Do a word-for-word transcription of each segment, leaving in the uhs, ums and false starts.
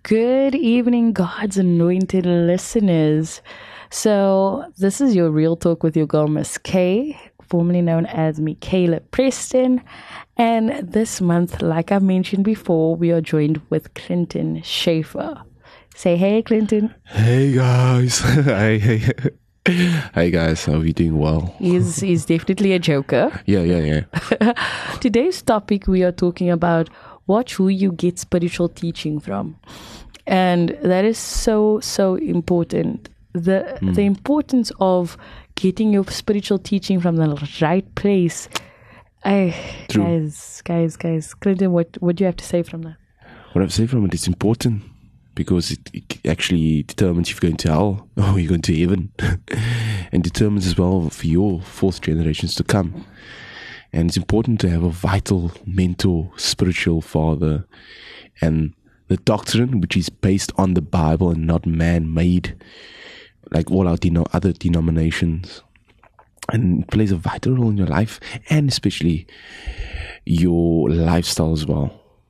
Good evening, God's anointed listeners. So this is your Real Talk with your girl, Miss K, formerly known as Michaela Preston. And this month, like I mentioned before, we are joined with Clinton Schaefer. Say hey, Clinton. Hey, guys. Hey, hey. Hey, guys. Are we doing well? He's, he's definitely a joker. Yeah, yeah, yeah. Today's topic, we are talking about watch who you get spiritual teaching from. And that is so, so important. The mm. the importance of getting your spiritual teaching from the right place. I, guys, guys, guys. Clinton, what, what do you have to say from that? What I have to say from it is important because it, it actually determines if you're going to hell or you're going to heaven. And determines as well for your fourth generations to come. And it's important to have a vital mentor, spiritual father, and the doctrine, which is based on the Bible and not man-made, like all our deno- other denominations. And it plays a vital role in your life, and especially your lifestyle as well.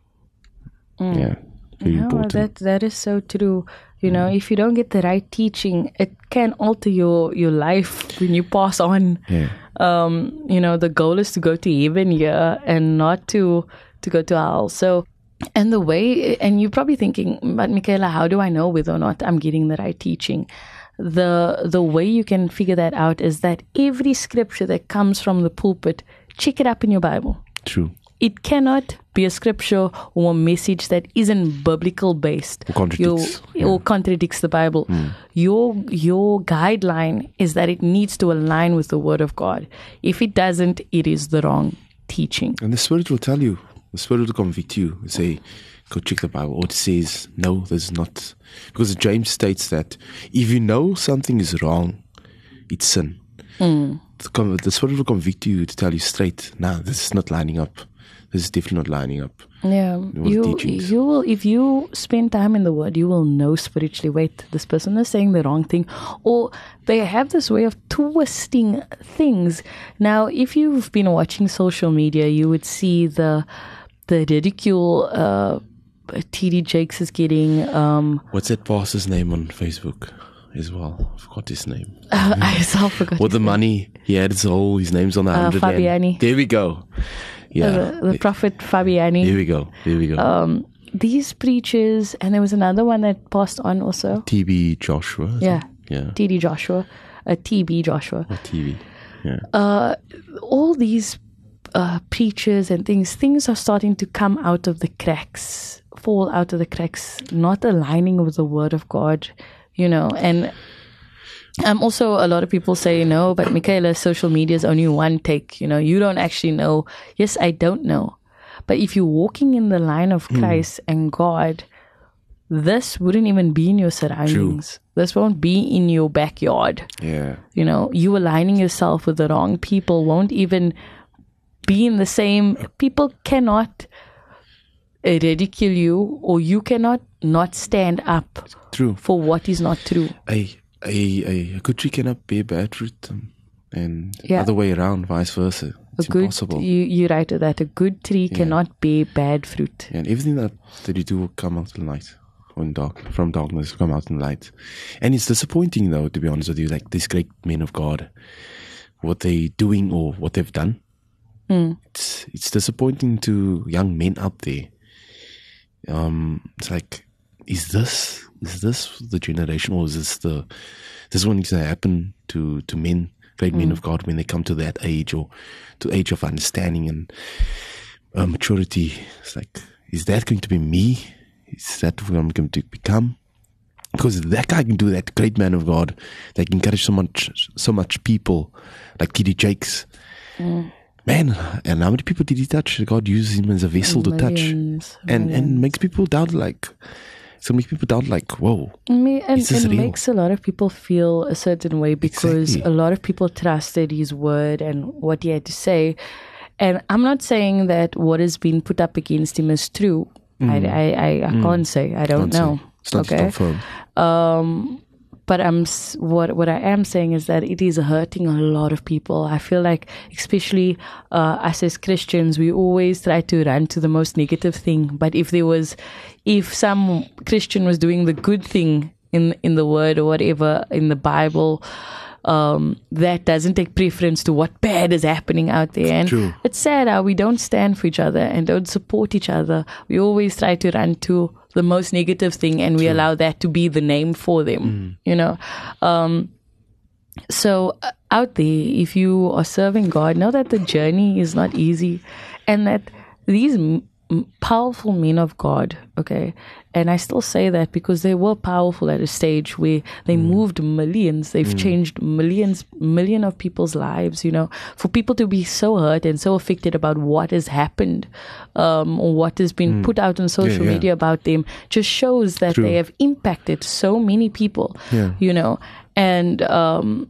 Mm. Yeah, very no, important. That, that is so true. You know, mm. if you don't get the right teaching, it can alter your, your life when you pass on. Yeah. Um, you know, the goal is to go to heaven here and not to to go to hell. So, and the way, and you're probably thinking, but Michaela, how do I know whether or not I'm getting the right teaching? The the way you can figure that out is that every scripture that comes from the pulpit, check it up in your Bible. True. It cannot be a scripture or a message that isn't biblical based or contradicts, your, yeah. or contradicts the Bible. Mm. Your your guideline is that it needs to align with the Word of God. If it doesn't, it is the wrong teaching. And the Spirit will tell you. The Spirit will convict you and say, go check the Bible. Or it says, no, this is not. Because James states that if you know something is wrong, it's sin. Mm. The, the Spirit will convict you to tell you straight, nah, this is not lining up. This is definitely not lining up. Yeah, you you will, if you spend time in the Word, you will know spiritually, wait, this person is saying the wrong thing. Or they have this way of twisting things. Now, if you've been watching social media, you would see the the ridicule uh, T D Jakes is getting. Um, What's that pastor's name on Facebook as well? I forgot his name. Uh, I myself forgot. With the name. Money, he had his whole, his name's on the uh, hundred. Fabiani. There we go. Yeah, uh, the, the prophet Fabiani. Here we go. Here we go. Um, these preachers, and there was another one that passed on also. T B Joshua. Yeah. Yeah. T D Joshua. A T B Joshua. A T B. Yeah. Uh, all these uh, preachers and things, things are starting to come out of the cracks, fall out of the cracks, not aligning with the Word of God, you know, and. Um, also, a lot of people say, no, but Michaela, social media is only one take. You know, you don't actually know. Yes, I don't know. But if you're walking in the line of Christ mm. and God, this wouldn't even be in your surroundings. True. This won't be in your backyard. Yeah. You know, you aligning yourself with the wrong people won't even be in the same. People cannot ridicule you, or you cannot not stand up True. for what is not true. I A, a, a good tree cannot bear bad fruit, um, and yeah. other way around, vice versa. It's a good, impossible. You, you're right with that. A good tree yeah. cannot bear bad fruit. Yeah, and everything that, that you do will come out in light, or in dark, from darkness will come out in light. And it's disappointing, though, to be honest with you, like these great men of God, what they're doing or what they've done. Mm. It's it's disappointing to young men out there. Um, it's like, is this is this the generation, or is this the this one is going to happen to to men, great mm. men of God, when they come to that age, or to age of understanding and uh, maturity? It's like, is that going to be me? Is that what I'm going to become? Because that guy can do that, great man of God, that can encourage so much so much people, like T D Jakes. Mm. Man, and how many people did he touch? God uses him as a vessel millions, to touch, millions. and and makes people doubt, like. So make people doubt, like, whoa. Me, and it real? makes a lot of people feel a certain way, because exactly. a lot of people trusted his word and what he had to say. And I'm not saying that what has been put up against him is true. Mm. I, I, I, I mm. can't say. I don't, don't know. Say. It's not okay. confirmed. Um, but I'm s- what what I am saying is that it is hurting a lot of people. I feel like, especially uh, us as Christians, we always try to run to the most negative thing. But if there was, if some Christian was doing the good thing in in the Word or whatever in the Bible, um, that doesn't take preference to what bad is happening out there. And True. it's sad how we don't stand for each other and don't support each other. We always try to run to the most negative thing, and we allow that to be the name for them, mm. you know. Um, so uh, out there, if you are serving God, know that the journey is not easy, and that these m- m- powerful men of God, okay, and I still say that because they were powerful at a stage where they mm. moved millions. They've mm. changed millions, million of people's lives, you know. For people to be so hurt and so affected about what has happened, um, or what has been mm. put out on social yeah, yeah. media about them, just shows that True. They have impacted so many people, yeah. you know. And um,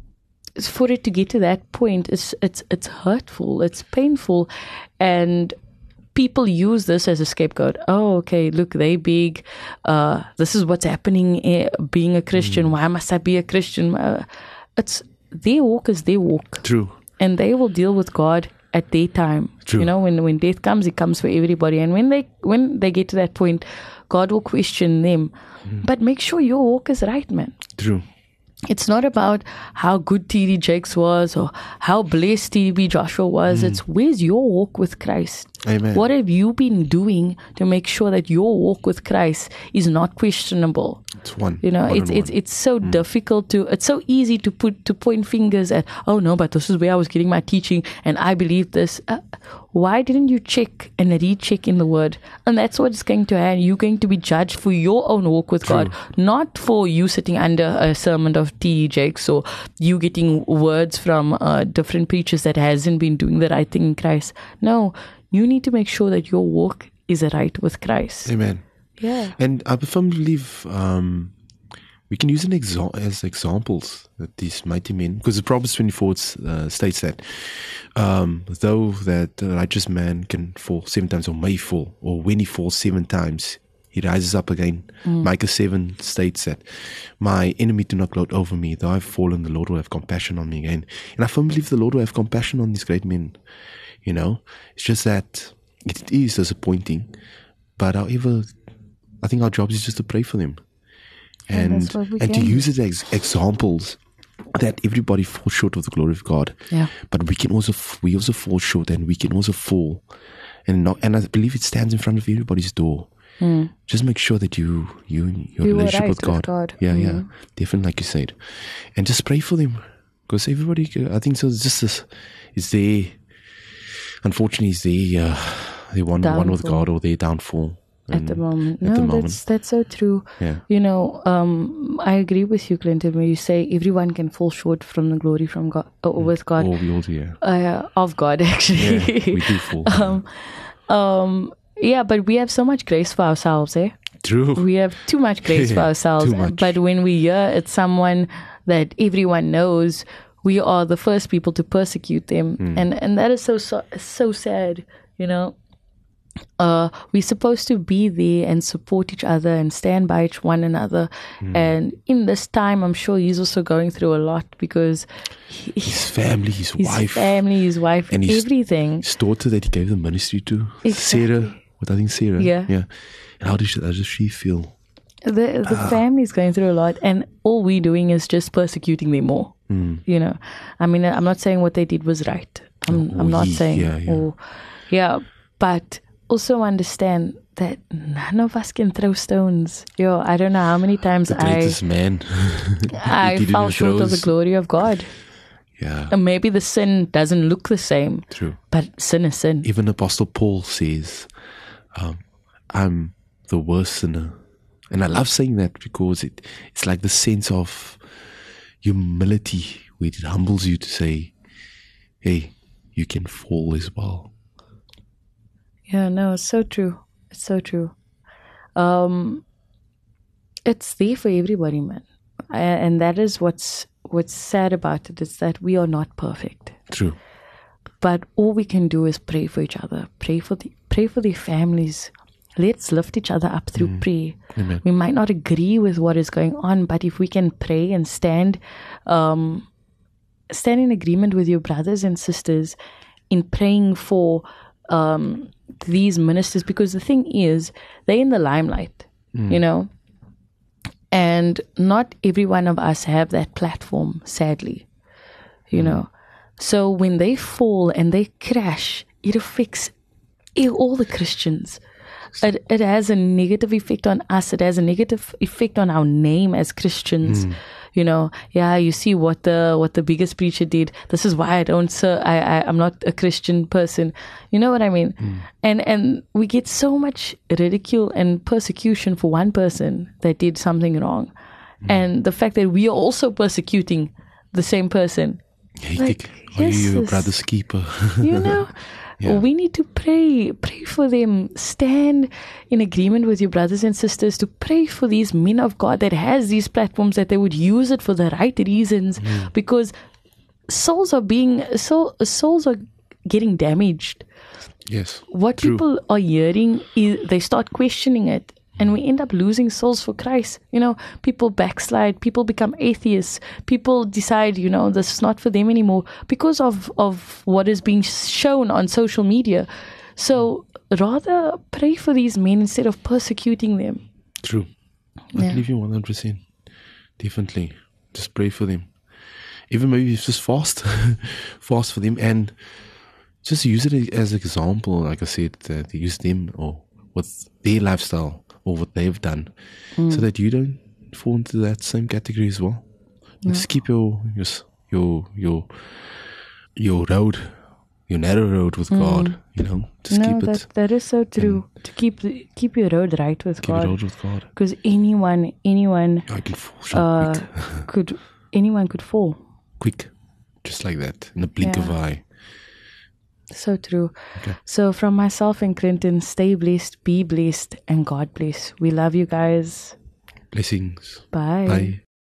for it to get to that point, it's it's it's hurtful, it's painful, and people use this as a scapegoat. Oh, okay, look, they big. Uh, this is what's happening eh, being a Christian. Mm. Why must I be a Christian? Uh, it's their walk is their walk. True. And they will deal with God at their time. True. You know, when when death comes, it comes for everybody. And when they when they get to that point, God will question them. Mm. But make sure your walk is right, man. True. It's not about how good T D Jakes was or how blessed T B Joshua was. Mm. It's where's your walk with Christ? Amen. What have you been doing to make sure that your walk with Christ is not questionable? It's one. You know, one it's it's one. it's so mm. difficult to. It's so easy to put to point fingers at. Oh no, but this is where I was getting my teaching, and I believe this. Uh, why didn't you check and recheck in the Word? And that's what it's going to happen. You're going to be judged for your own walk with True. God, not for you sitting under a sermon of T. Jakes or you getting words from uh, different preachers that hasn't been doing the right thing in Christ. No, you need to make sure that your walk is right with Christ. Amen. Yeah. And I firmly believe um, we can use an exa- as examples that these mighty men, because the Proverbs twenty-four uh, states that um, though that a righteous man can fall seven times or may fall, or when he falls seven times, he rises up again. Mm. Micah seven states that my enemy do not gloat over me. Though I've fallen, the Lord will have compassion on me again. And I firmly believe the Lord will have compassion on these great men. You know, it's just that it is disappointing. But however, I think our job is just to pray for them. And and, and to use it as examples that everybody falls short of the glory of God. Yeah. But we can also, we also fall short, and we can also fall. And not, and I believe it stands in front of everybody's door. Mm. Just make sure that you, you, your you relationship right with God. With God. Yeah, mm. yeah. Definitely, like you said. And just pray for them. Because everybody, I think so, it's just this, it's their, unfortunately, it's their, uh, their one, one with God, or their downfall. At the moment. At No, the moment. that's that's so true. Yeah. You know, um, I agree with you, Clinton, when you say everyone can fall short from the glory from God, uh, mm. with God. Oh, we all do, yeah. Uh, of God, actually. Yeah, we do fall. um, um, yeah, but we have so much grace for ourselves, eh? True. We have too much grace yeah, for ourselves. Too much. But when we hear it's someone that everyone knows, we are the first people to persecute them. Mm. And and that is so, so, so sad, you know. Uh, we're supposed to be there and support each other and stand by each one another. Mm. And in this time, I'm sure he's also going through a lot because he, his family, his, his wife, family, his wife, and his, everything. His daughter that he gave the ministry to, exactly. Sarah. What I think Sarah. Yeah, yeah. And how does she, how does she feel? The the ah. family is going through a lot, and all we're doing is just persecuting them more. Mm. You know, I mean, I'm not saying what they did was right. I'm, oh, I'm not yeah, saying, yeah, yeah. Or, yeah, but also understand that none of us can throw stones. Yo, I don't know how many times the greatest I man. I fall short of the glory of God. Yeah. And maybe the sin doesn't look the same. True. But sin is sin. Even Apostle Paul says, um, I'm the worst sinner. And I love saying that because it, it's like the sense of humility where it humbles you to say, hey, you can fall as well. Yeah, no, it's so true. It's so true. Um, it's there for everybody, man. I, and that is what's what's sad about it, is that we are not perfect. True. But all we can do is pray for each other. Pray for the pray for their families. let's lift each other up through prayer. Amen. We might not agree with what is going on, but if we can pray and stand, um, stand in agreement with your brothers and sisters in praying for um, these ministers, because the thing is, they're in the limelight, you know, and not every one of us have that platform, sadly, you mm. know. So when they fall and they crash, it affects all the Christians. It, it has a negative effect on us. It has a negative effect on our name as Christians. Mm. You know, yeah, you see what the what the biggest preacher did. This is why I don't, sir. I, I I'm not a Christian person. You know what I mean? Mm. And and we get so much ridicule and persecution for one person that did something wrong, mm. and the fact that we are also persecuting the same person. Like, are yes, you your brother's keeper? You know. Yeah. We need to pray, pray for them. Stand in agreement with your brothers and sisters to pray for these men of God that has these platforms, that they would use it for the right reasons, mm. because souls are being, soul, souls are getting damaged. Yes. What true. People are hearing is they start questioning it. And we end up losing souls for Christ. You know, people backslide, people become atheists, people decide, you know, this is not for them anymore because of, of what is being shown on social media. So rather pray for these men instead of persecuting them. True. I yeah. believe you one hundred percent. Definitely. Just pray for them. Even maybe just fast. Fast for them, and just use it as an example, like I said, uh, to use them or with their lifestyle or what they've done, mm. so that you don't fall into that same category as well. Yeah. Just keep your your your your your road, your narrow road with mm. God. You know, just no, keep that, it. That is so true. To keep the, keep your road right with keep God. Keep your road with God. Because anyone, anyone, I can fall so uh, quick. could anyone could fall quick, just like that, in the blink yeah. of an eye. So true. Okay. So from myself and Clinton, stay blessed, be blessed, and God bless. We love you guys. Blessings. Bye. Bye.